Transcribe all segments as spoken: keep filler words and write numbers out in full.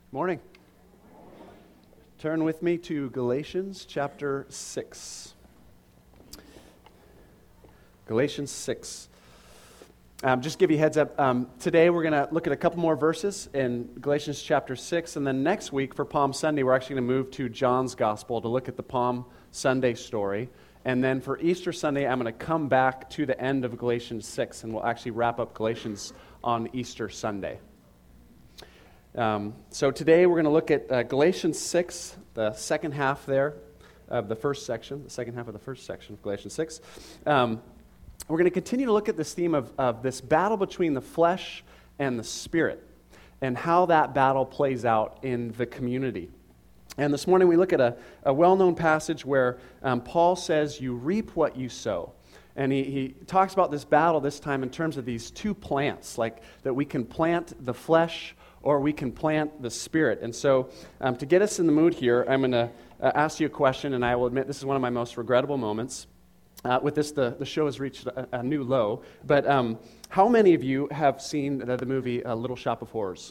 Morning. Turn with me to Galatians chapter six. Galatians six. Um, just give you a heads up, um, today we're going to look at a couple more verses in Galatians chapter six, and then next week for Palm Sunday we're actually going to move to John's Gospel to look at the Palm Sunday story. And then for Easter Sunday I'm going to come back to the end of Galatians six, and we'll actually wrap up Galatians on Easter Sunday. Um, so today we're going to look at uh, Galatians six, the second half there of the first section, the second half of the first section of Galatians six. Um, we're going to continue to look at this theme of, of this battle between the flesh and the spirit and how that battle plays out in the community. And this morning we look at a, a well-known passage where um, Paul says, you reap what you sow. And he, he talks about this battle this time in terms of these two plants, like that we can plant the flesh or we can plant the spirit. And so um, to get us in the mood here, I'm going to uh, ask you a question, and I will admit this is one of my most regrettable moments. Uh, with this, the, the show has reached a, a new low. But um, how many of you have seen the, the movie uh, Little Shop of Horrors?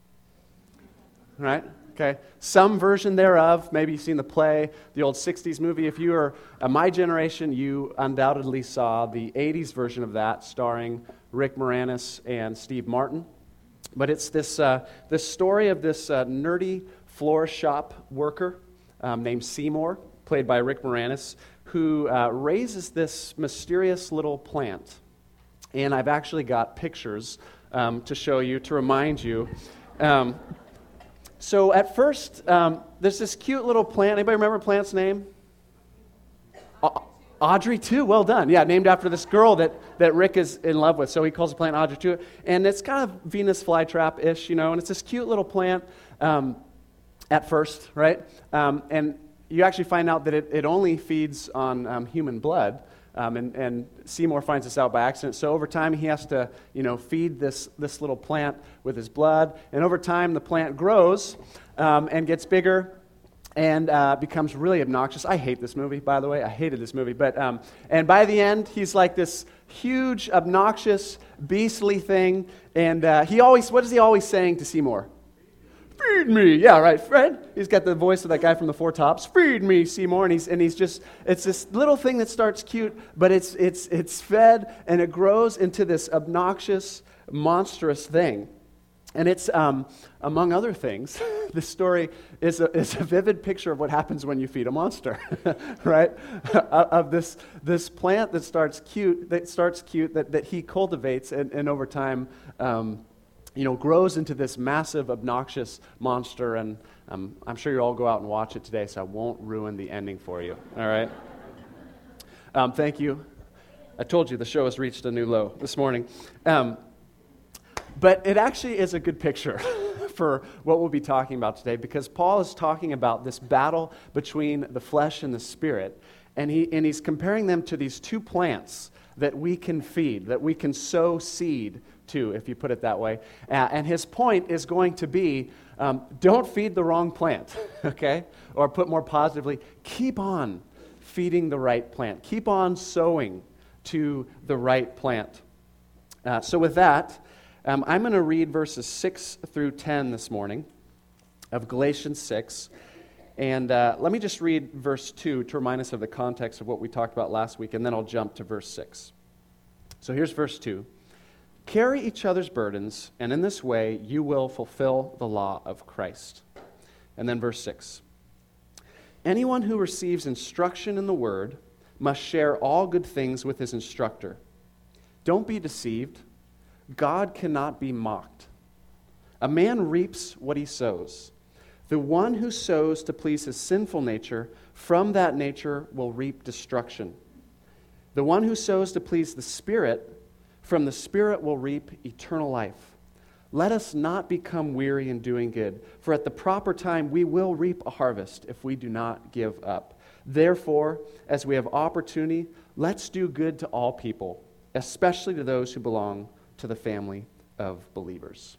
Right? Okay. Some version thereof. Maybe you've seen the play, the old sixties movie. If you are uh, my generation, you undoubtedly saw the eighties version of that, starring Rick Moranis and Steve Martin. But it's this uh, this story of this uh, nerdy floor shop worker um, named Seymour, played by Rick Moranis, who uh, raises this mysterious little plant. And I've actually got pictures um, to show you, to remind you. Um, so at first, um, there's this cute little plant. Anybody remember the plant's name? Uh, Audrey two, well done. Yeah, named after this girl that, that Rick is in love with. So he calls the plant Audrey two. And it's kind of Venus flytrap-ish, you know, and it's this cute little plant um, at first, right? Um, and you actually find out that it, it only feeds on um, human blood. Um, and, and Seymour finds this out by accident. So over time, he has to, you know, feed this, this little plant with his blood. And over time, the plant grows um, and gets bigger and uh, becomes really obnoxious. I hate this movie, by the way. I hated this movie. But um, and by the end, he's like this huge, obnoxious, beastly thing. And uh, he always, what is he always saying to Seymour? Feed me. Yeah, right, Fred. He's got the voice of that guy from the Four Tops. Feed me, Seymour. And he's and he's just, it's this little thing that starts cute, but it's it's it's fed and it grows into this obnoxious, monstrous thing. And it's, um, among other things, this story is a, is a vivid picture of what happens when you feed a monster, right? Of this this plant that starts cute, that starts cute, that, that he cultivates, and, and over time, um, you know, grows into this massive, obnoxious monster. And um, I'm sure you'll all go out and watch it today, so I won't ruin the ending for you. All right? Um, thank you. I told you the show has reached a new low this morning. Um, But it actually is a good picture for what we'll be talking about today, because Paul is talking about this battle between the flesh and the spirit, and he and he's comparing them to these two plants that we can feed, that we can sow seed to, if you put it that way. Uh, and his point is going to be, um, don't feed the wrong plant, okay? Or put more positively, keep on feeding the right plant. Keep on sowing to the right plant. Uh, so with that, Um, I'm going to read verses six through ten this morning of Galatians six. And uh, let me just read verse two to remind us of the context of what we talked about last week, and then I'll jump to verse six. So here's verse two. Carry each other's burdens, and in this way you will fulfill the law of Christ. And then verse six. Anyone who receives instruction in the word must share all good things with his instructor. Don't be deceived. God cannot be mocked. A man reaps what he sows. The one who sows to please his sinful nature, from that nature will reap destruction. The one who sows to please the Spirit, from the Spirit will reap eternal life. Let us not become weary in doing good, for at the proper time we will reap a harvest if we do not give up. Therefore, as we have opportunity, let's do good to all people, especially to those who belong to the family of believers.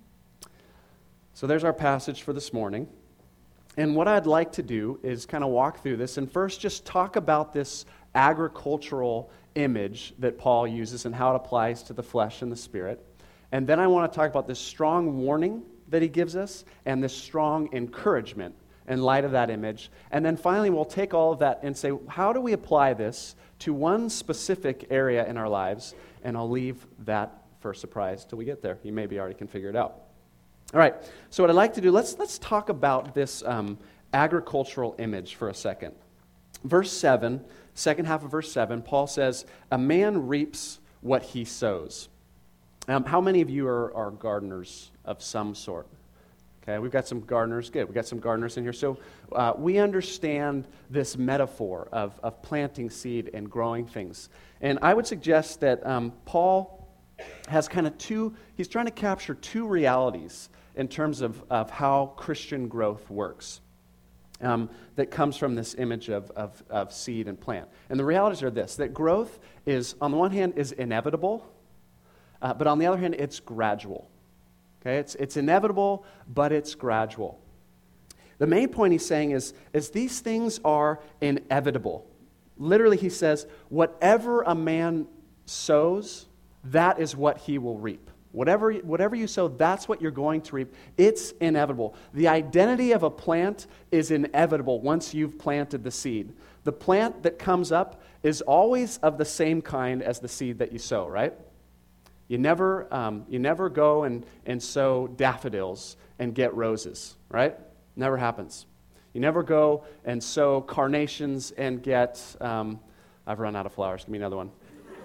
So there's our passage for this morning. And what I'd like to do is kind of walk through this and first just talk about this agricultural image that Paul uses and how it applies to the flesh and the spirit. And then I want to talk about this strong warning that he gives us and this strong encouragement in light of that image. And then finally, we'll take all of that and say, how do we apply this to one specific area in our lives? And I'll leave that for a surprise till we get there. You maybe already can figure it out. All right, so what I'd like to do, let's, let's talk about this um, agricultural image for a second. Verse seven, second half of verse seven, Paul says, a man reaps what he sows. Um, how many of you are, are gardeners of some sort? Okay, we've got some gardeners. Good, we've got some gardeners in here. So uh, we understand this metaphor of, of planting seed and growing things. And I would suggest that um, Paul has kind of two, he's trying to capture two realities in terms of, of how Christian growth works. Um, that comes from this image of, of, of seed and plant. And the realities are this, that growth is, on the one hand, is inevitable, uh, but on the other hand, it's gradual. Okay, it's, it's inevitable, but it's gradual. The main point he's saying is, is these things are inevitable. Literally, he says, whatever a man sows, that is what he will reap. Whatever, whatever you sow, that's what you're going to reap. It's inevitable. The identity of a plant is inevitable once you've planted the seed. The plant that comes up is always of the same kind as the seed that you sow, right? You never, um, you never go and, and sow daffodils and get roses, right? Never happens. You never go and sow carnations and get, um, I've run out of flowers. Give me another one.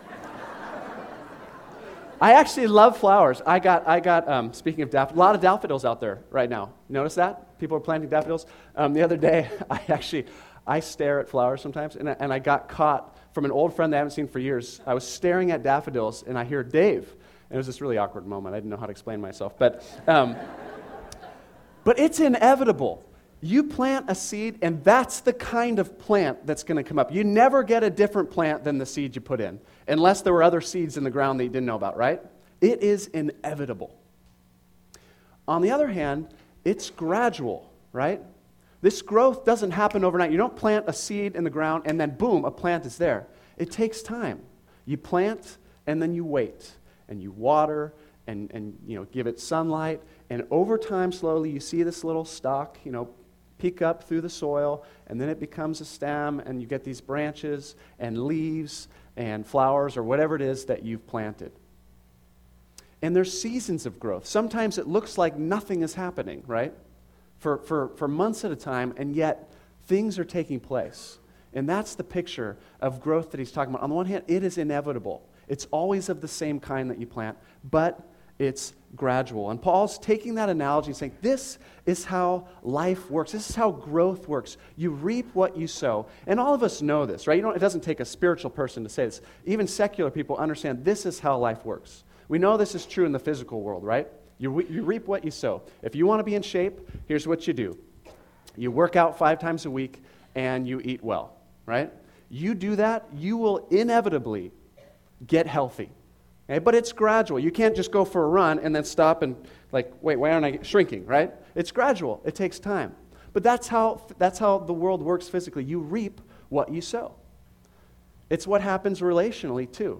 I actually love flowers. I got, I got. Um, speaking of daffodils, a lot of daffodils out there right now. Notice that? People are planting daffodils. Um, the other day, I actually, I stare at flowers sometimes, and I, and I got caught from an old friend that I haven't seen for years. I was staring at daffodils, and I hear Dave. And it was this really awkward moment. I didn't know how to explain myself. But, um, but it's inevitable. You plant a seed, and that's the kind of plant that's going to come up. You never get a different plant than the seed you put in, unless there were other seeds in the ground that you didn't know about, right? It is inevitable. On the other hand, it's gradual, right? This growth doesn't happen overnight. You don't plant a seed in the ground, and then boom, a plant is there. It takes time. You plant, and then you wait, and you water, and, and you know, give it sunlight, and over time, slowly, you see this little stalk, you know, peek up through the soil, and then it becomes a stem, and you get these branches and leaves and flowers or whatever it is that you've planted. And there's seasons of growth. Sometimes it looks like nothing is happening, right? For, for, for months at a time, and yet things are taking place. And that's the picture of growth that he's talking about. On the one hand, it is inevitable. It's always of the same kind that you plant, but it's gradual. And Paul's taking that analogy and saying, this is how life works. This is how growth works. You reap what you sow. And all of us know this, right? You don't, it doesn't take a spiritual person to say this. Even secular people understand this is how life works. We know this is true in the physical world, right? You, you reap what you sow. If you want to be in shape, here's what you do. You work out five times a week, and you eat well, right? You do that, you will inevitably get healthy. Okay, but it's gradual. You can't just go for a run and then stop and like, wait, why aren't I shrinking, right? It's gradual. It takes time. But that's how that's how the world works physically. You reap what you sow. It's what happens relationally too.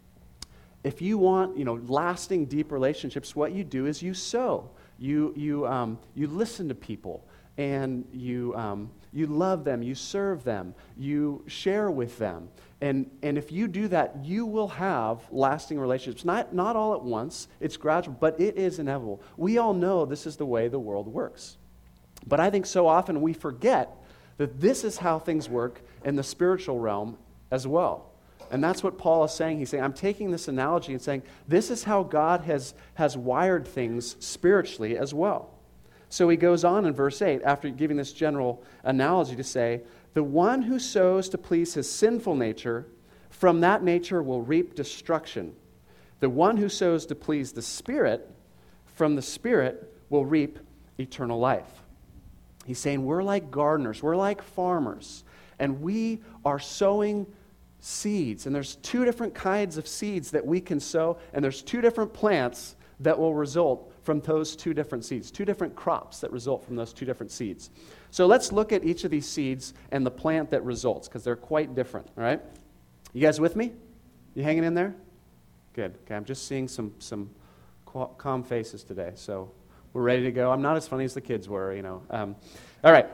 If you want, you know, lasting, deep relationships, what you do is you sow. You you um, you listen to people, and you um, you love them. You serve them. You share with them. And and if you do that, you will have lasting relationships. Not not all at once. It's gradual, but it is inevitable. We all know this is the way the world works. But I think so often we forget that this is how things work in the spiritual realm as well. And that's what Paul is saying. He's saying, I'm taking this analogy and saying, this is how God has, has wired things spiritually as well. So he goes on in verse eight, after giving this general analogy, to say, the one who sows to please his sinful nature, from that nature will reap destruction. The one who sows to please the Spirit, from the Spirit will reap eternal life. He's saying we're like gardeners, we're like farmers, and we are sowing seeds. And there's two different kinds of seeds that we can sow, and there's two different plants that will result from those two different seeds, two different crops that result from those two different seeds. So let's look at each of these seeds and the plant that results, because they're quite different, all right? You guys with me? You hanging in there? Good. Okay, I'm just seeing some, some calm faces today, so we're ready to go. I'm not as funny as the kids were, you know. Um, all right.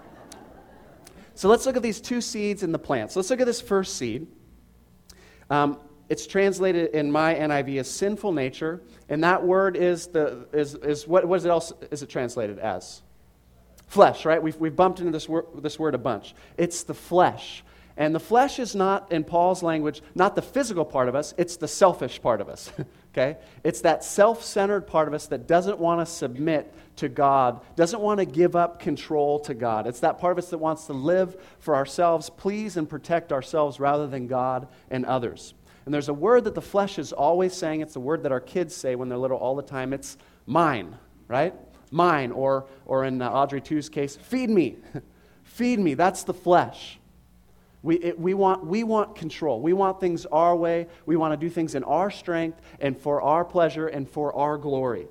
So let's look at these two seeds in the plant. So let's look at this first seed. Um, it's translated in my N I V as sinful nature, and that word is the is is what what is it else is it translated as? Flesh, right? We've we've bumped into this word this word a bunch. It's the flesh. And the flesh is not, in Paul's language, not the physical part of us, it's the selfish part of us, okay? It's that self-centered part of us that doesn't want to submit to God, doesn't want to give up control to God. It's that part of us that wants to live for ourselves, please and protect ourselves rather than God and others. And there's a word that the flesh is always saying. It's the word that our kids say when they're little all the time. It's mine, right? Mine, or, or in uh, Audrey two's case, feed me. Feed me, that's the flesh. We, it, we, want, we want control. We want things our way. We want to do things in our strength and for our pleasure and for our glory.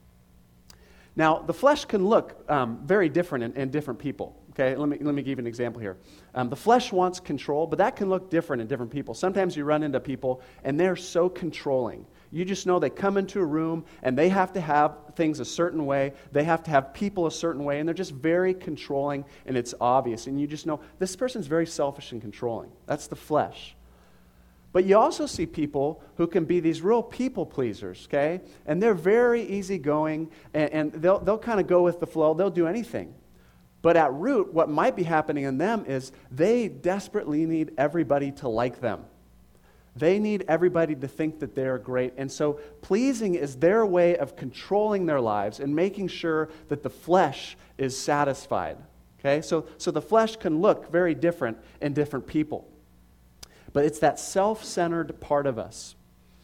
Now, the flesh can look um, very different in, in different people. Okay, let me, let me give you an example here. Um, the flesh wants control, but that can look different in different people. Sometimes you run into people, and they're so controlling. You just know they come into a room, and they have to have things a certain way. They have to have people a certain way, and they're just very controlling, and it's obvious. And you just know, this person's very selfish and controlling. That's the flesh. But you also see people who can be these real people pleasers, okay? And they're very easygoing, and, and they'll, they'll kind of go with the flow. They'll do anything. But at root, what might be happening in them is they desperately need everybody to like them. They need everybody to think that they're great. And so pleasing is their way of controlling their lives and making sure that the flesh is satisfied. Okay? So, so the flesh can look very different in different people. But it's that self-centered part of us.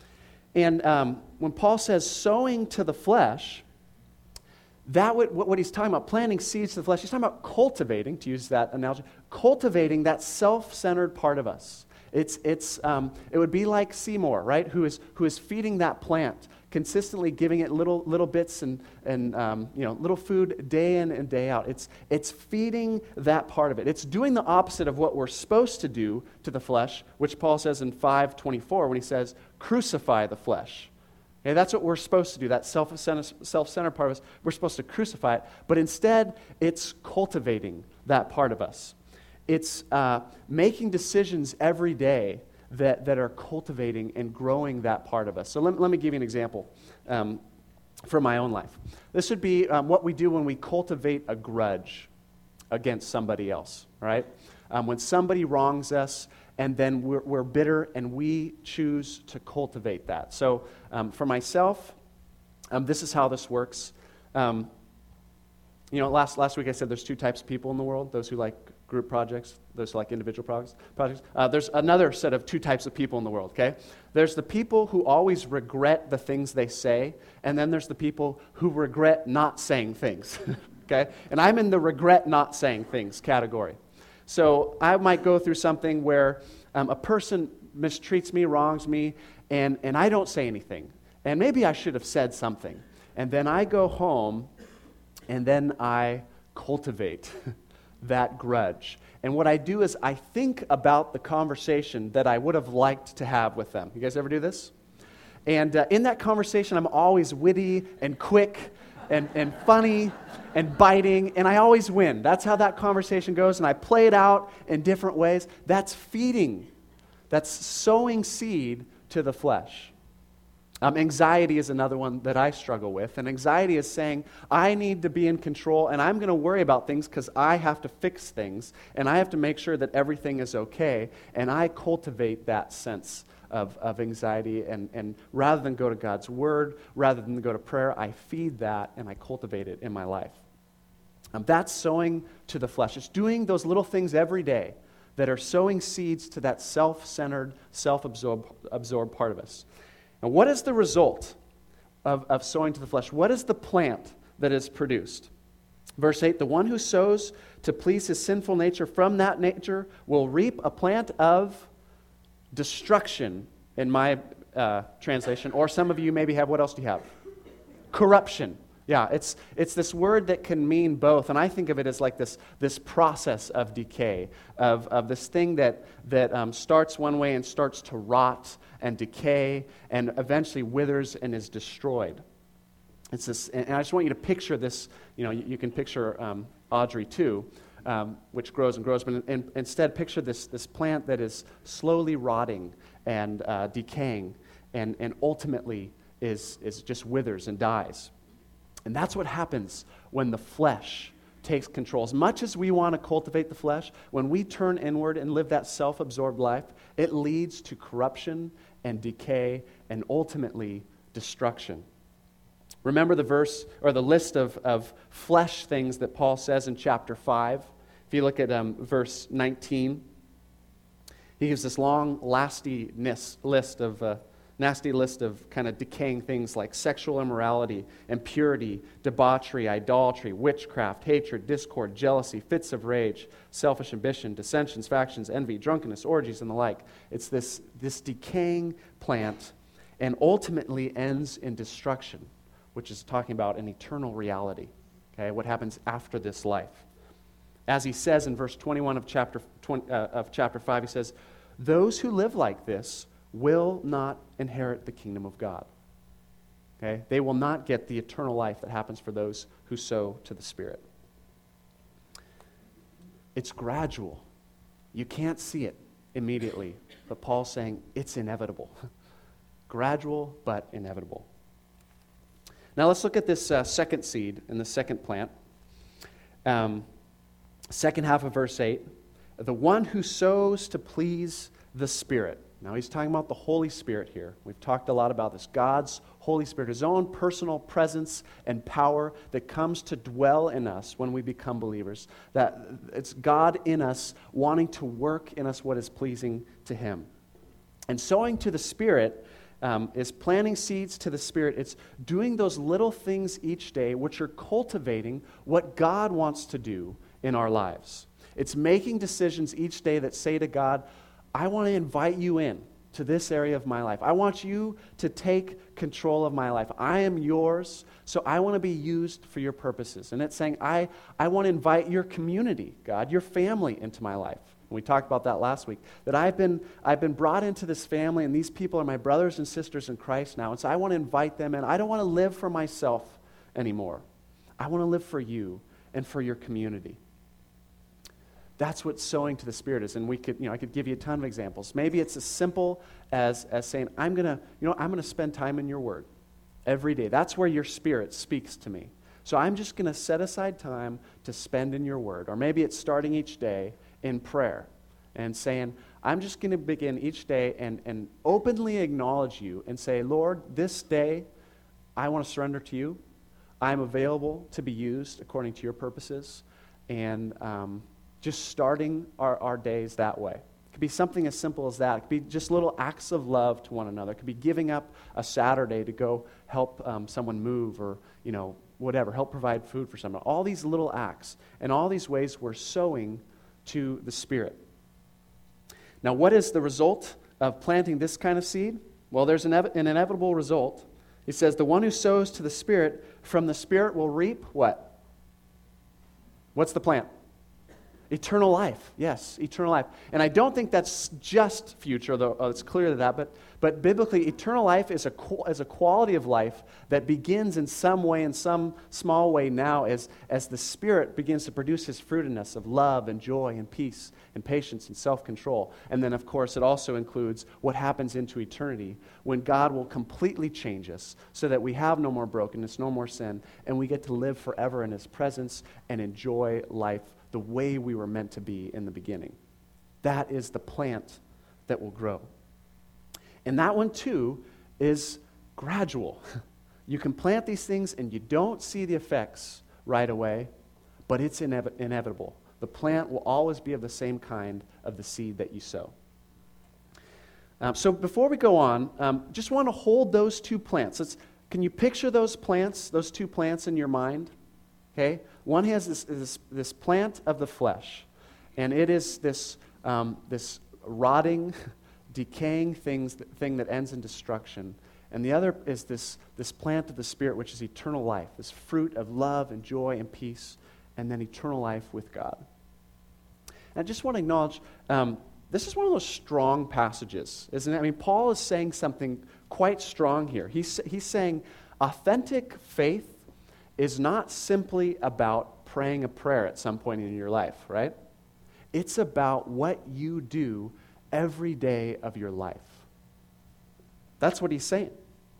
And um, when Paul says sowing to the flesh, that would, what he's talking about, planting seeds to the flesh, he's talking about cultivating, to use that analogy, cultivating that self-centered part of us. It's, it's, um, it would be like Seymour, right, who is, who is feeding that plant, consistently giving it little, little bits and, and um, you know, little food day in and day out. It's, it's feeding that part of it. It's doing the opposite of what we're supposed to do to the flesh, which Paul says in five twenty-four when he says, crucify the flesh. Okay, that's what we're supposed to do, that self-centered, self-centered part of us. We're supposed to crucify it. But instead, it's cultivating that part of us. It's uh, making decisions every day that, that are cultivating and growing that part of us. So let, let me give you an example um, from my own life. This would be um, what we do when we cultivate a grudge against somebody else, right? Um, when somebody wrongs us, and then we're, we're bitter, and we choose to cultivate that. So um, for myself, um, this is how this works. Um, you know, last last week I said there's two types of people in the world, those who like group projects, those who like individual projects. projects. Uh, there's another set of two types of people in the world, okay? There's the people who always regret the things they say, and then there's the people who regret not saying things, okay? And I'm in the regret not saying things category. So I might go through something where um, a person mistreats me, wrongs me, and, and I don't say anything. And maybe I should have said something. And then I go home, and then I cultivate that grudge. And what I do is I think about the conversation that I would have liked to have with them. You guys ever do this? And uh, in that conversation, I'm always witty and quick and, and funny and biting, and I always win. That's how that conversation goes, and I play it out in different ways. That's feeding. That's sowing seed to the flesh. Um, anxiety is another one that I struggle with, and anxiety is saying, I need to be in control, and I'm going to worry about things because I have to fix things, and I have to make sure that everything is okay, and I cultivate that sense Of, of anxiety, and, and rather than go to God's Word, rather than go to prayer, I feed that and I cultivate it in my life. Um, that's sowing to the flesh. It's doing those little things every day that are sowing seeds to that self-centered, self-absorbed absorbed part of us. And what is the result of, of sowing to the flesh? What is the plant that is produced? Verse eight, the one who sows to please his sinful nature from that nature will reap a plant of destruction, in my uh, translation, or some of you maybe have, what else do you have? Corruption. Yeah, it's it's this word that can mean both, and I think of it as like this this process of decay, of, of this thing that, that um, starts one way and starts to rot and decay and eventually withers and is destroyed. It's this, and I just want you to picture this. You know, you, you can picture um, Audrey too, um, which grows and grows, but in, in, instead picture this this plant that is slowly rotting and uh, decaying, and and ultimately is is just withers and dies. And that's what happens when the flesh takes control. As much as we want to cultivate the flesh, when we turn inward and live that self-absorbed life, it leads to corruption and decay and ultimately destruction. Remember the verse or the list of, of flesh things that Paul says in chapter five? If you look at um, verse nineteen, he gives this long, lasty list of uh, nasty list of kind of decaying things like sexual immorality, impurity, debauchery, idolatry, witchcraft, hatred, discord, jealousy, fits of rage, selfish ambition, dissensions, factions, envy, drunkenness, orgies, and the like. It's this, this decaying plant and ultimately ends in destruction, which is talking about an eternal reality, okay, what happens after this life. As he says in verse twenty-one of chapter, twenty, uh, of chapter five, he says, "Those who live like this will not inherit the kingdom of God." Okay? They will not get the eternal life that happens for those who sow to the Spirit. It's gradual. You can't see it immediately, but Paul's saying it's inevitable. Gradual, but inevitable. Now let's look at this uh, second seed in the second plant. Um, second half of verse eight. The one who sows to please the Spirit. Now he's talking about the Holy Spirit here. We've talked a lot about this. God's Holy Spirit, His own personal presence and power that comes to dwell in us when we become believers. That it's God in us wanting to work in us what is pleasing to Him. And sowing to the Spirit um, is planting seeds to the Spirit. It's doing those little things each day which are cultivating what God wants to do in our lives. It's making decisions each day that say to God, I want to invite you in to this area of my life. I want you to take control of my life. I am yours, so I want to be used for your purposes. And it's saying, I, I want to invite your community, God, your family into my life. And we talked about that last week, that I've been, I've been brought into this family, and these people are my brothers and sisters in Christ now. And so I want to invite them in. I don't want to live for myself anymore. I want to live for you and for your community. That's what sowing to the Spirit is, and we could, you know, I could give you a ton of examples. Maybe it's as simple as as saying, "I'm gonna, you know, I'm gonna spend time in your Word every day. That's where your Spirit speaks to me. So I'm just gonna set aside time to spend in your Word." Or maybe it's starting each day in prayer and saying, "I'm just gonna begin each day and and openly acknowledge you and say, Lord, this day I want to surrender to you. I'm available to be used according to your purposes," and um, just starting our, our days that way. It could be something as simple as that. It could be just little acts of love to one another. It could be giving up a Saturday to go help um, someone move, or, you know, whatever, help provide food for someone. All these little acts, and all these ways we're sowing to the Spirit. Now, what is the result of planting this kind of seed? Well, there's an, ev- an inevitable result. He says, the one who sows to the Spirit, from the Spirit will reap what? What's the plant? Eternal life, yes, eternal life. And I don't think that's just future, though it's clear that, but but biblically, eternal life is a is a quality of life that begins in some way, in some small way now, as, as the Spirit begins to produce His fruit in us of love and joy and peace and patience and self-control. And then, of course, it also includes what happens into eternity when God will completely change us so that we have no more brokenness, no more sin, and we get to live forever in His presence and enjoy life the way we were meant to be in the beginning. That is the plant that will grow. And that one, too, is gradual. You can plant these things and you don't see the effects right away, but it's inev- inevitable. The plant will always be of the same kind of the seed that you sow. Um, so before we go on, um, just want to hold those two plants. Let's, can you picture those plants, those two plants in your mind? Okay? One has this, this, this plant of the flesh, and it is this, um, this rotting, decaying things, thing that ends in destruction. And the other is this, this plant of the Spirit, which is eternal life, this fruit of love and joy and peace, and then eternal life with God. And I just want to acknowledge, um, this is one of those strong passages, isn't it? I mean, Paul is saying something quite strong here. He's, he's saying, Authentic faith is not simply about praying a prayer at some point in your life, right? It's about what you do every day of your life. That's what he's saying.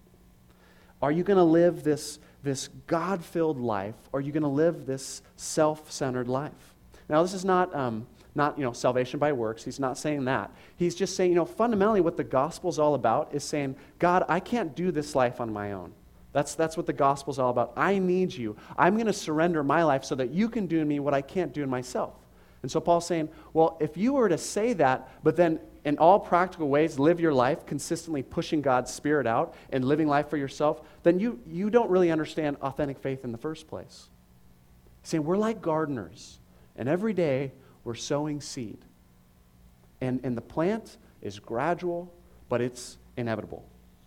Are you going to live this, this God-filled life, or are you going to live this self-centered life? Now, this is not, um, not you know, salvation by works. He's not saying that. He's just saying, you know, fundamentally what the gospel is all about is saying, God, I can't do this life on my own. That's, that's what the gospel is all about. I need you. I'm going to surrender my life so that you can do in me what I can't do in myself. And so Paul's saying, well, if you were to say that, but then in all practical ways live your life consistently pushing God's Spirit out and living life for yourself, then you, you don't really understand authentic faith in the first place. He's saying we're like gardeners, and every day we're sowing seed. And, and the plant is gradual, but it's inevitable.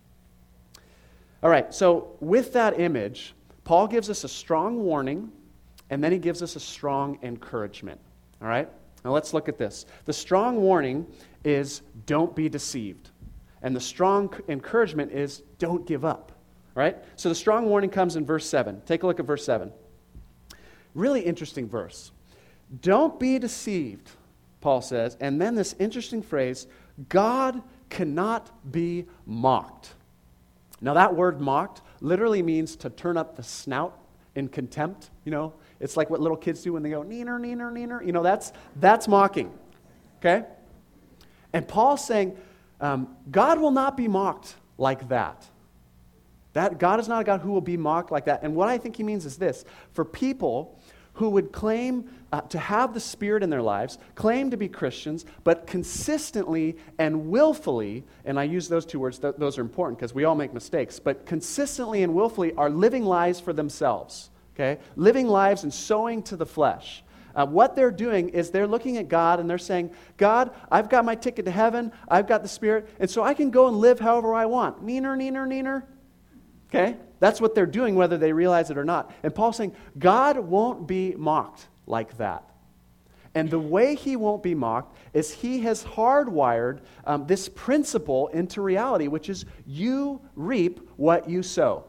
All right, so with that image, Paul gives us a strong warning, and then he gives us a strong encouragement. All right? Now let's look at this. The strong warning is don't be deceived. And the strong encouragement is don't give up. All right? So the strong warning comes in verse seven. Take a look at verse seven. Really interesting verse. Don't be deceived, Paul says. And then this interesting phrase, God cannot be mocked. Now that word mocked literally means to turn up the snout in contempt, you know. It's like what little kids do when they go, neener, neener, neener. You know, that's, that's mocking, okay? And Paul's saying, um, God will not be mocked like that. That God is not a God who will be mocked like that. And what I think he means is this. For people who would claim uh, to have the Spirit in their lives, claim to be Christians, but consistently and willfully, and I use those two words, th- those are important because we all make mistakes, but consistently and willfully are living lives for themselves. Okay? Living lives and sowing to the flesh. Uh, what they're doing is they're looking at God and they're saying, God, I've got my ticket to heaven, I've got the Spirit, and so I can go and live however I want. Neener, neener, neener. Okay? That's what they're doing whether they realize it or not. And Paul's saying, God won't be mocked like that. And the way he won't be mocked is he has hardwired um, this principle into reality, which is you reap what you sow.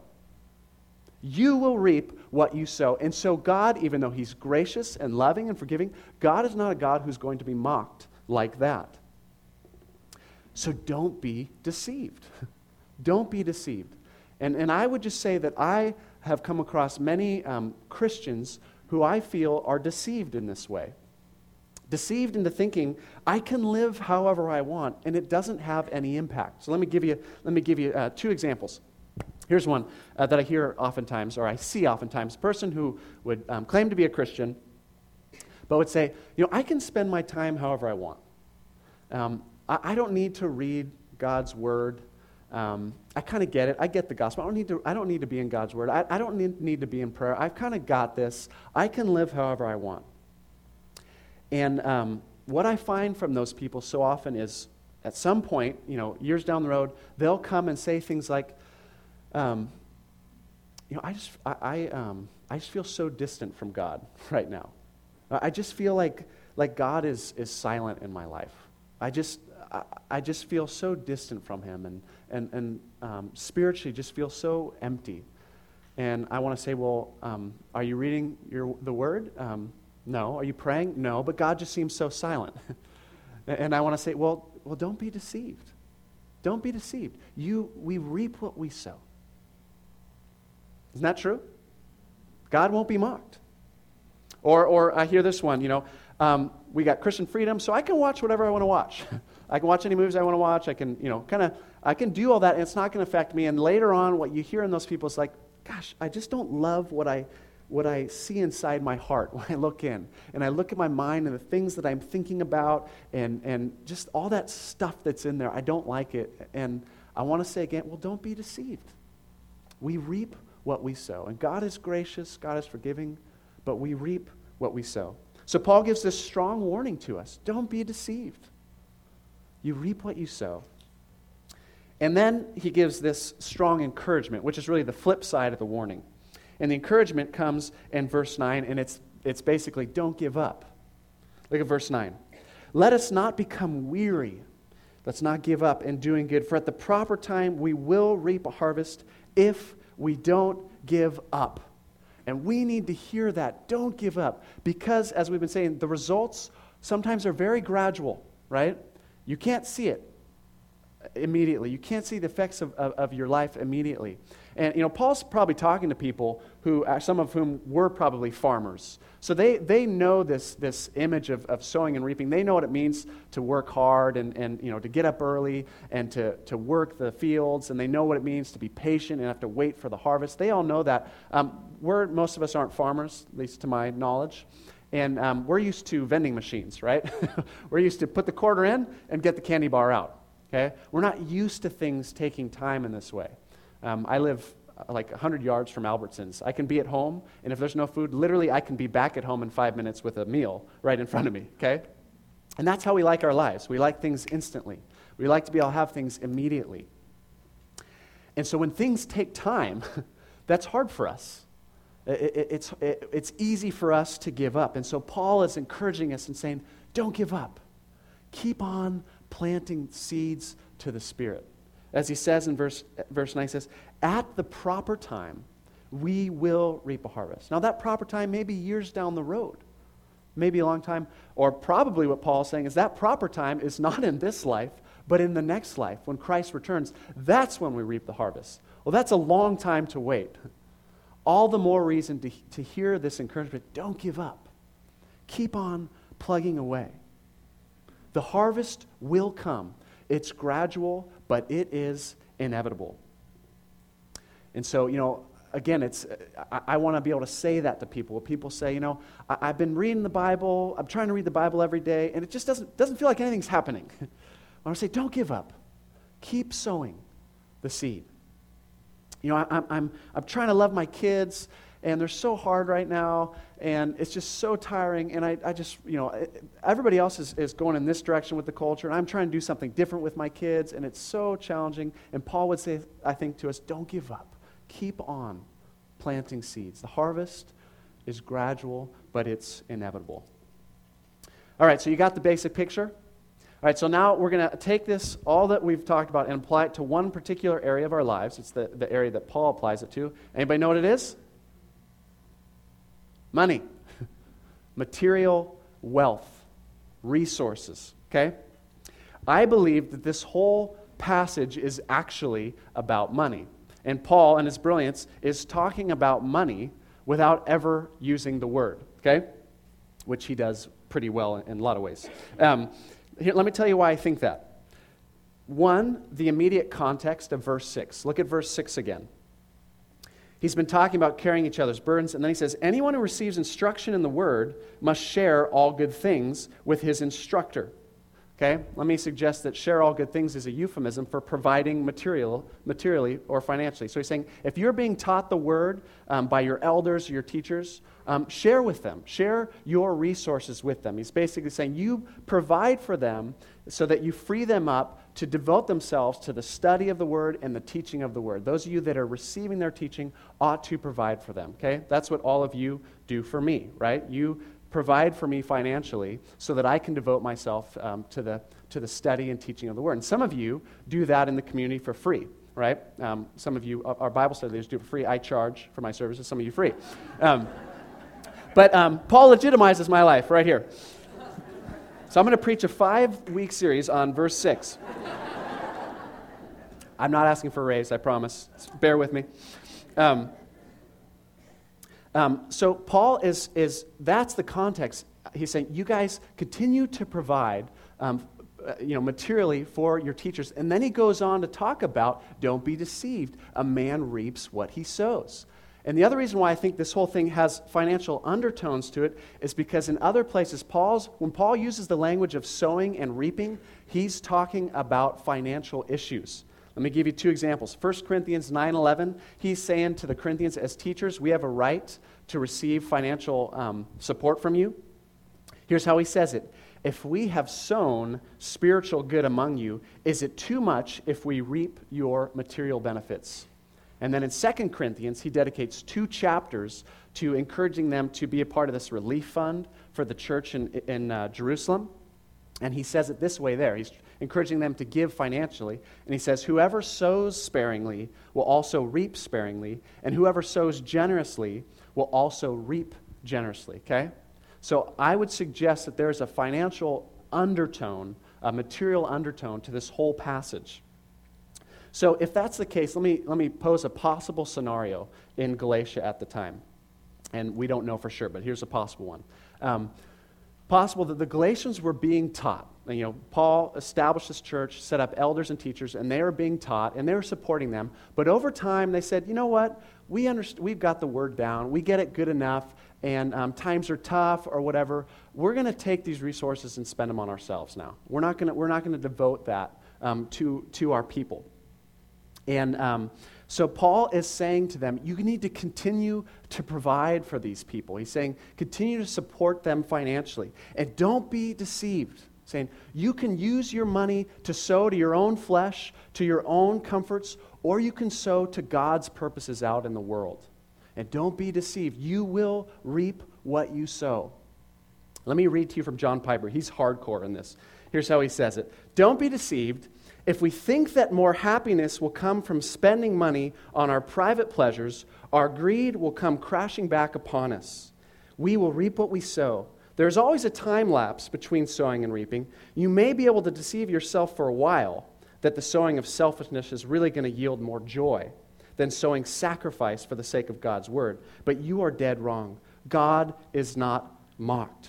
You will reap what you sow. And so God, even though he's gracious and loving and forgiving, God is not a God who's going to be mocked like that. So don't be deceived. Don't be deceived. And, and I would just say that I have come across many um, Christians who I feel are deceived in this way. Deceived into thinking, I can live however I want, and it doesn't have any impact. So let me give you, let me give you uh, two examples. Here's one uh, that I hear oftentimes, or I see oftentimes. A person who would um, claim to be a Christian, but would say, you know, I can spend my time however I want. Um, I, I don't need to read God's Word. Um, I kind of get it. I get the gospel. I don't need to, I don't need to be in God's Word. I, I don't need, need to be in prayer. I've kind of got this. I can live however I want. And um, what I find from those people so often is, at some point, you know, years down the road, they'll come and say things like, Um, you know, I just, I, I, um, I just feel so distant from God right now. I just feel like, like God is, is silent in my life. I just, I, I just feel so distant from Him, and and and um, spiritually just feel so empty. And I want to say, well, um, are you reading your the Word? Um, no. Are you praying? No. But God just seems so silent. And I want to say, well, well, don't be deceived. Don't be deceived. You, we reap what we sow. Isn't that true? God won't be mocked. Or, or I hear this one, you know, um, we got Christian freedom, so I can watch whatever I want to watch. I can watch any movies I want to watch. I can, you know, kind of, I can do all that, and it's not going to affect me. And later on, what you hear in those people is like, gosh, I just don't love what I, what I see inside my heart when I look in. And I look at my mind and the things that I'm thinking about, and, and just all that stuff that's in there. I don't like it. And I want to say again, well, don't be deceived. We reap what we sow. And God is gracious, God is forgiving, but we reap what we sow. So Paul gives this strong warning to us. Don't be deceived. You reap what you sow. And then he gives this strong encouragement, which is really the flip side of the warning. And the encouragement comes in verse nine, and it's it's basically, don't give up. Look at verse nine. Let us not become weary. Let's not give up in doing good, for at the proper time we will reap a harvest if we don't give up. And we need to hear that. Don't give up. Because, as we've been saying, the results sometimes are very gradual, right? You can't see it immediately. You can't see the effects of, of, of your life immediately. And, you know, Paul's probably talking to people who, uh, some of whom were probably farmers. So they, they know this, this image of, of sowing and reaping. They know what it means to work hard and, and you know, to get up early and to, to work the fields. And they know what it means to be patient and have to wait for the harvest. They all know that. Um, we're, most of us aren't farmers, at least to my knowledge. And um, we're used to vending machines, right? We're used to put the quarter in and get the candy bar out. Okay? We're not used to things taking time in this way. Um, I live uh, like one hundred yards from Albertsons. I can be at home, and if there's no food, literally I can be back at home in five minutes with a meal right in front of me, okay? And that's how we like our lives. We like things instantly. We like to be able to have things immediately. And so when things take time, that's hard for us. It, it, it's, it, it's easy for us to give up. And so Paul is encouraging us and saying, don't give up. Keep on planting seeds to the Spirit. As he says in verse, verse nine, he says, at the proper time, we will reap a harvest. Now that proper time may be years down the road, maybe a long time, or probably what Paul is saying is that proper time is not in this life, but in the next life, when Christ returns. That's when we reap the harvest. Well, that's a long time to wait. All the more reason to, to hear this encouragement, don't give up. Keep on plugging away. The harvest will come. It's gradual, but it is inevitable. And so, you know, again, it's I, I want to be able to say that to people. People say, you know, I, I've been reading the Bible, I'm trying to read the Bible every day, and it just doesn't doesn't feel like anything's happening. I want to say, don't give up. Keep sowing the seed. You know, I, I'm I'm I'm trying to love my kids, and they're so hard right now, and it's just so tiring, and I, I just, you know, everybody else is, is going in this direction with the culture, and I'm trying to do something different with my kids, and it's so challenging. And Paul would say, I think, to us, don't give up. Keep on planting seeds. The harvest is gradual, but it's inevitable. All right, so you got the basic picture? All right, so now we're going to take this, all that we've talked about, and apply it to one particular area of our lives. It's the, the area that Paul applies it to. Anybody know what it is? Money, material wealth, resources, okay? I believe that this whole passage is actually about money. And Paul, in his brilliance, is talking about money without ever using the word, okay? Which he does pretty well in a lot of ways. Um, here, let me tell you why I think that. One, the immediate context of verse six. Look at verse six again. He's been talking about carrying each other's burdens, and then he says, anyone who receives instruction in the word must share all good things with his instructor. Okay? Let me suggest that share all good things is a euphemism for providing material, materially or financially. So he's saying, if you're being taught the word um, by your elders or your teachers, um, share with them. Share your resources with them. He's basically saying you provide for them so that you free them up to devote themselves to the study of the word and the teaching of the word. Those of you that are receiving their teaching ought to provide for them. Okay? That's what all of you do for me, right? You provide for me financially so that I can devote myself um, to the to the study and teaching of the Word. And some of you do that in the community for free, right? Um, some of you, our Bible study leaders do it for free. I charge for my services. Some of you free. Um, but um, Paul legitimizes my life right here. So I'm going to preach a five-week series on verse six. I'm not asking for a raise, I promise. Bear with me. Um, Um, so Paul is, is, that's the context. He's saying, you guys continue to provide, um, uh, you know, materially for your teachers. And then he goes on to talk about, don't be deceived. A man reaps what he sows. And the other reason why I think this whole thing has financial undertones to it is because in other places, Paul's, when Paul uses the language of sowing and reaping, he's talking about financial issues. Let me give you two examples. First Corinthians nine eleven, he's saying to the Corinthians, as teachers, we have a right to receive financial um, support from you. Here's how he says it. If we have sown spiritual good among you, is it too much if we reap your material benefits? And then in Second Corinthians, he dedicates two chapters to encouraging them to be a part of this relief fund for the church in, in uh, Jerusalem. And he says it this way there. He's, encouraging them to give financially. And he says, whoever sows sparingly will also reap sparingly, and whoever sows generously will also reap generously, okay? So I would suggest that there's a financial undertone, a material undertone to this whole passage. So if that's the case, let me, let me pose a possible scenario in Galatia at the time. And we don't know for sure, but here's a possible one. Um, possible that the Galatians were being taught. And, you know, Paul established this church, set up elders and teachers, and they were being taught, and they were supporting them. But over time, they said, you know what? We underst- we've got the word down. We get it good enough, and um, times are tough or whatever. We're going to take these resources and spend them on ourselves now. We're not going to we're not going to devote that um, to to our people. And um, so Paul is saying to them, you need to continue to provide for these people. He's saying, continue to support them financially. And don't be deceived. Saying, you can use your money to sow to your own flesh, to your own comforts, or you can sow to God's purposes out in the world. And don't be deceived. You will reap what you sow. Let me read to you from John Piper. He's hardcore in this. Here's how he says it. Don't be deceived. If we think that more happiness will come from spending money on our private pleasures, our greed will come crashing back upon us. We will reap what we sow. There's always a time lapse between sowing and reaping. You may be able to deceive yourself for a while that the sowing of selfishness is really going to yield more joy than sowing sacrifice for the sake of God's word. But you are dead wrong. God is not mocked.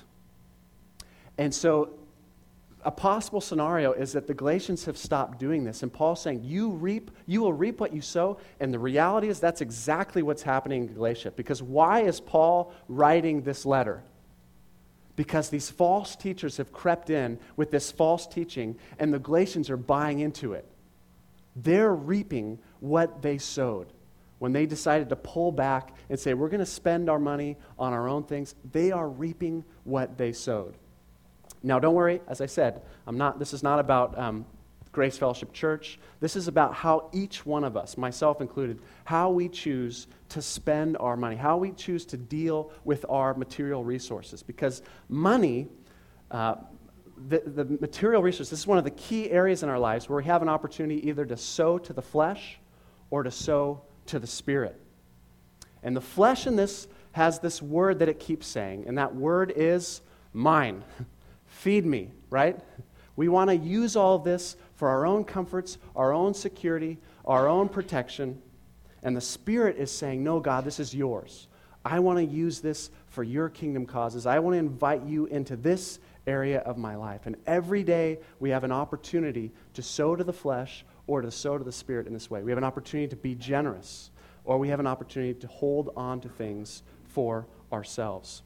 And so a possible scenario is that the Galatians have stopped doing this, and Paul's saying, you reap, you will reap what you sow, and the reality is that's exactly what's happening in Galatia. Because why is Paul writing this letter? Because these false teachers have crept in with this false teaching, and the Galatians are buying into it. They're reaping what they sowed. When they decided to pull back and say, we're going to spend our money on our own things, they are reaping what they sowed. Now, don't worry, as I said, I'm not. This is not about um, Grace Fellowship Church. This is about how each one of us, myself included, how we choose to spend our money, how we choose to deal with our material resources. Because money, uh, the, the material resources, this is one of the key areas in our lives where we have an opportunity either to sow to the flesh or to sow to the spirit. And the flesh in this has this word that it keeps saying, and that word is mine. Feed me, right? We want to use all of this for our own comforts, our own security, our own protection. And the Spirit is saying, no, God, this is yours. I want to use this for your kingdom causes. I want to invite you into this area of my life. And every day we have an opportunity to sow to the flesh or to sow to the Spirit in this way. We have an opportunity to be generous, or we have an opportunity to hold on to things for ourselves.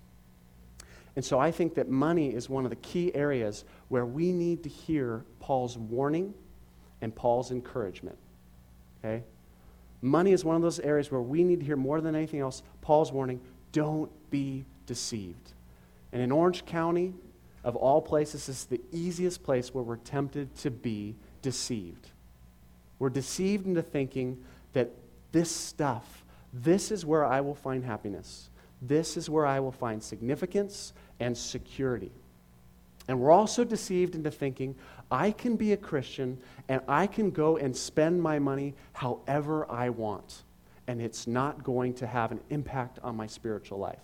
And so I think that money is one of the key areas where we need to hear Paul's warning and Paul's encouragement. Okay? Money is one of those areas where we need to hear more than anything else Paul's warning, don't be deceived. And in Orange County, of all places, this is the easiest place where we're tempted to be deceived. We're deceived into thinking that this stuff, this is where I will find happiness. This is where I will find significance and security. And we're also deceived into thinking, I can be a Christian and I can go and spend my money however I want, and it's not going to have an impact on my spiritual life.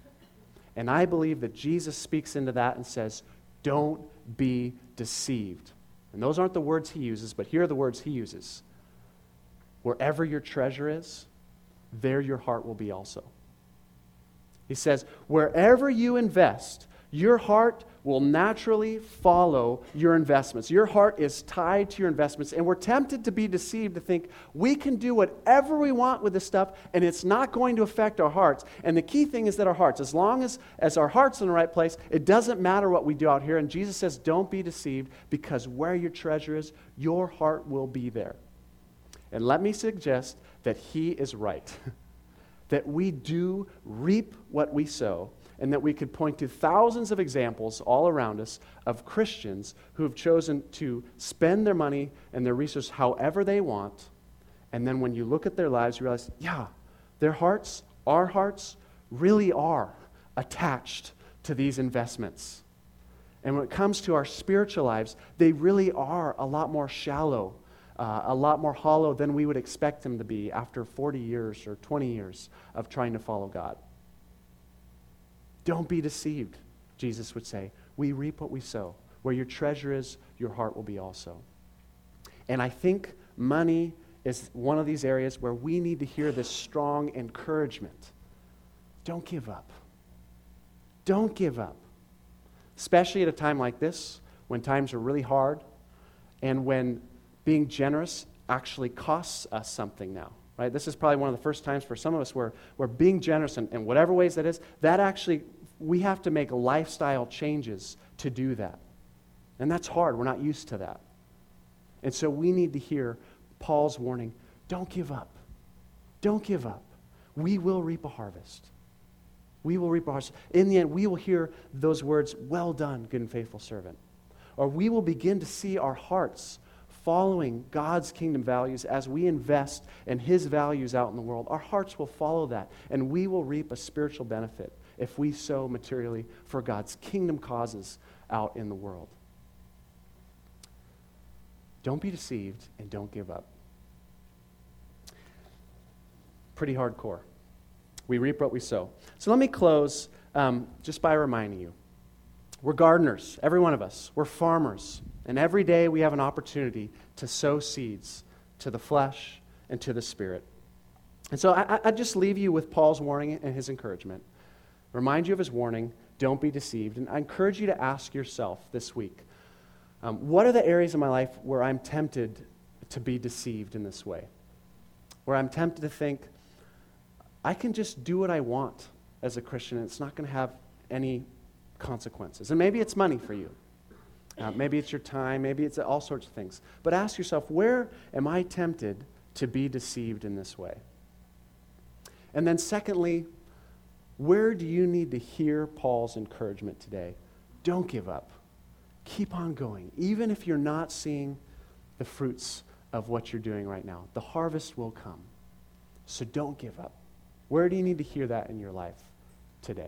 And I believe that Jesus speaks into that and says, don't be deceived. And those aren't the words he uses, but here are the words he uses. Wherever your treasure is, there your heart will be also. He says, wherever you invest, your heart will naturally follow your investments. Your heart is tied to your investments, and we're tempted to be deceived to think we can do whatever we want with this stuff, and it's not going to affect our hearts. And the key thing is that our hearts, as long as, as our heart's in the right place, it doesn't matter what we do out here. And Jesus says, don't be deceived, because where your treasure is, your heart will be there. And let me suggest that he is right. That we do reap what we sow, and that we could point to thousands of examples all around us of Christians who have chosen to spend their money and their resources however they want, and then when you look at their lives, you realize, yeah, their hearts, our hearts, really are attached to these investments. And when it comes to our spiritual lives, they really are a lot more shallow, uh, a lot more hollow than we would expect them to be after forty years or twenty years of trying to follow God. Don't be deceived, Jesus would say. We reap what we sow. Where your treasure is, your heart will be also. And I think money is one of these areas where we need to hear this strong encouragement. Don't give up. Don't give up. Especially at a time like this, when times are really hard, and when being generous actually costs us something now. Right? This is probably one of the first times for some of us where, where being generous in, in whatever ways that is, that actually, we have to make lifestyle changes to do that. And that's hard. We're not used to that. And so we need to hear Paul's warning, don't give up. Don't give up. We will reap a harvest. We will reap a harvest. In the end, we will hear those words, well done, good and faithful servant. Or we will begin to see our hearts following God's kingdom values as we invest in His values out in the world. Our hearts will follow that, and we will reap a spiritual benefit if we sow materially for God's kingdom causes out in the world. Don't be deceived and don't give up. Pretty hardcore. We reap what we sow. So let me close um, just by reminding you. We're gardeners, every one of us. We're farmers. And every day we have an opportunity to sow seeds to the flesh and to the spirit. And so I, I just leave you with Paul's warning and his encouragement. Remind you of his warning, don't be deceived. And I encourage you to ask yourself this week, um, what are the areas of my life where I'm tempted to be deceived in this way? Where I'm tempted to think, I can just do what I want as a Christian, and it's not going to have any consequences. And maybe it's money for you. Uh, maybe it's your time. Maybe it's all sorts of things. But ask yourself, where am I tempted to be deceived in this way? And then secondly, where do you need to hear Paul's encouragement today? Don't give up. Keep on going. Even if you're not seeing the fruits of what you're doing right now, the harvest will come. So don't give up. Where do you need to hear that in your life today?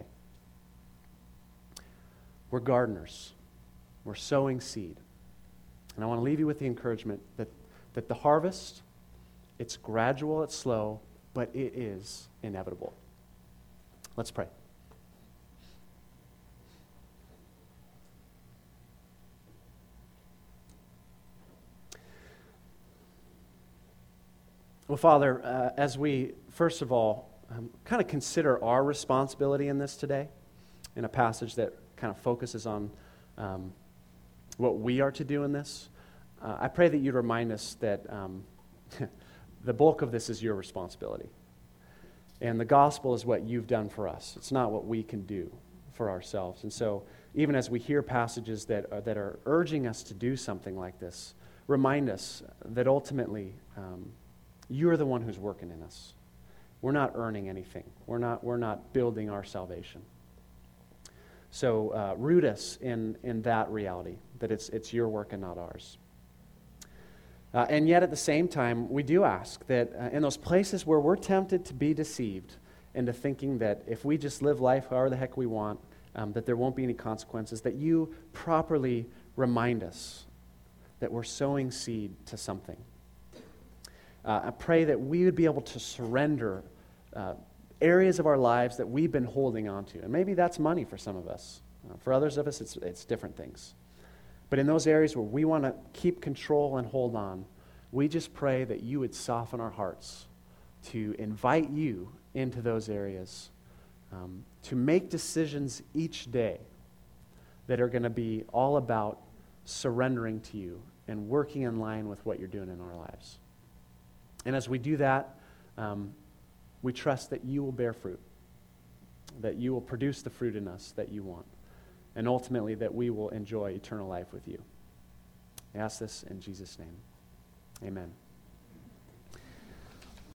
We're gardeners. We're sowing seed. And I want to leave you with the encouragement that, that the harvest, it's gradual, it's slow, but it is inevitable. Let's pray. Well, Father, uh, as we, first of all, um, kind of consider our responsibility in this today, in a passage that kind of focuses on um, what we are to do in this, uh, I pray that you'd remind us that um, the bulk of this is your responsibility. And the gospel is what you've done for us. It's not what we can do for ourselves. And so even as we hear passages that are, that are urging us to do something like this, remind us that ultimately um, you're the one who's working in us. We're not earning anything. We're not, we're not building our salvation. So uh, root us in, in that reality, that it's, it's your work and not ours. Uh, and yet at the same time, we do ask that uh, in those places where we're tempted to be deceived into thinking that if we just live life however the heck we want, um, that there won't be any consequences, that you properly remind us that we're sowing seed to something. Uh, I pray that we would be able to surrender uh, areas of our lives that we've been holding on to. And maybe that's money for some of us. Uh, for others of us, it's, it's different things. But in those areas where we want to keep control and hold on, we just pray that you would soften our hearts to invite you into those areas, um, to make decisions each day that are going to be all about surrendering to you and working in line with what you're doing in our lives. And as we do that, um, we trust that you will bear fruit, that you will produce the fruit in us that you want, and ultimately that we will enjoy eternal life with you. I ask this in Jesus' name. Amen.